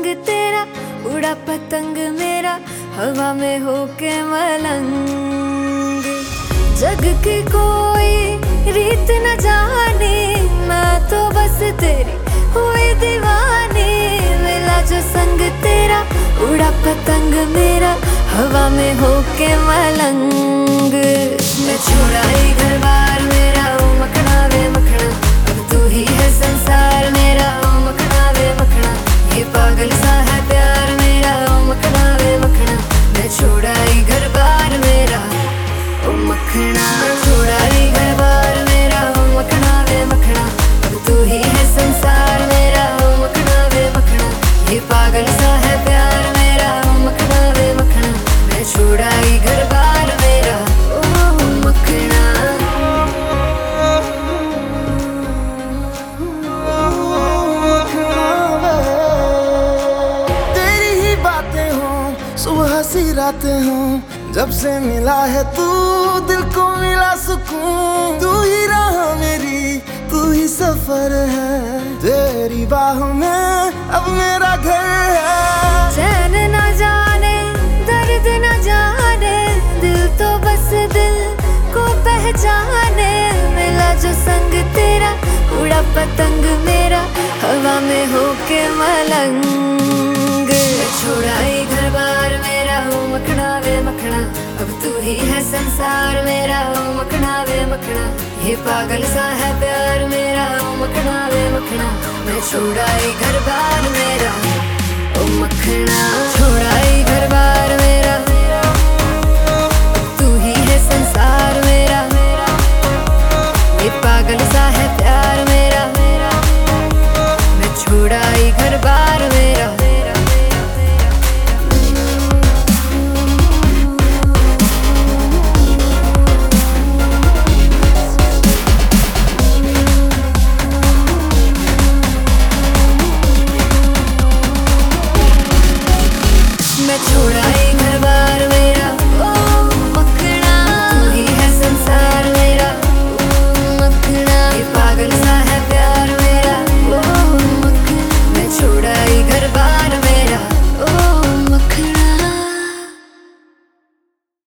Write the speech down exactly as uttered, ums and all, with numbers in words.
तेरा, उड़ा पतंग मेरा हवा में होके मलंग। जग की कोई रीत न जाने, मैं तो बस तेरी हुई दीवानी। मिला जो संग तेरा, उड़ा पतंग मेरा हवा में होके मलंग। मैं छोड़ा ही घर बार मेरा, ओ मखना वे मखना, अब तू ही है संसार मेरा, ओ मखना वे मखना। ये पागल सा है प्यार मेरा, ओ मखना वे मखना। मैं छोड़ा ही घर बार मेरा, ओ मखना। छोड़ा ही घर बार मेरा, ओ मखना वे मखना, अब तू ही है संसार मेरा, ओ मखना वे मखना। ये पागल सा है प्यार मेरा, ओ मखना वे मखना। मैं छोड़ा ही घर बार मेरा, ओ मखना। तेरी ही बातें हों, सुबह सी रातें हों, जब से मिला है तू दिल को मिला सुकून। तू ही राह मेरी, तू ही सफर है, तेरी बाहों में अब मेरा घर है। चैन न जाने दर्द न जाने, दिल तो बस दिल को पहचाने। मिला जो संग तेरा, उड़ा पतंग मेरा हवा में होके मलंग। छोड़ा ही घर बार मेरा, ओ मखना वे मखना, अब तू ही है संसार मेरा, ओ मखना वे मखना। ये पागल सा है प्यार मेरा, ओ मखना वे मखना। मैं छोड़ा ही घर बार मेरा, ओ मखना। छोड़ा ही घर बार मेरा, तू ही है संसार मेरा। ये पागल सा है प्यार मेरा, मैं छोड़ा ही घर बार मेरा। मैं छोड़ा ही